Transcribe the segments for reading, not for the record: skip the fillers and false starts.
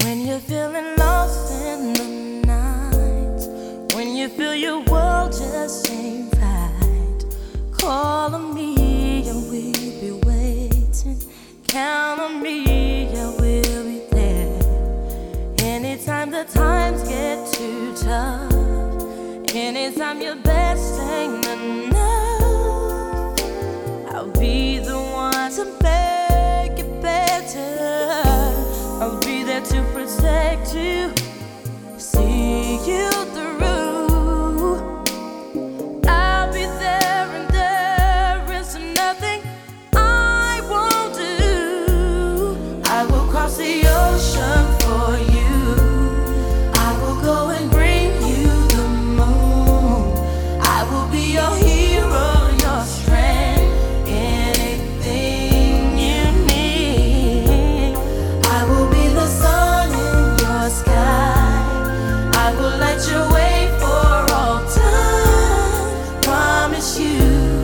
When you're feeling lost in the night, when you feel your world just ain't right, call on me and we'll be waiting. Count on me, I will be there. Anytime the times get too tough, anytime your best ain't enough, I'll be the one to make it better. I'll be there to protect you, see you through. I'll be there and there is nothing I won't do. I will cross the ocean for you. I will go and bring you the moon. I will be your hero, your strength, anything you need. I will be the sun in your sky. I will light your way for all time. Promise you,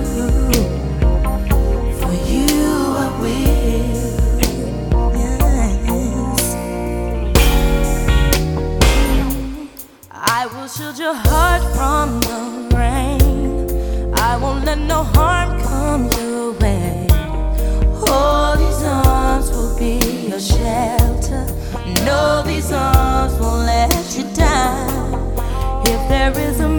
for you I will. Yes. I will shield your heart from the rain. I won't let no harm come your way. All these arms will be your shelter. No, these arms won't let you down. If there is a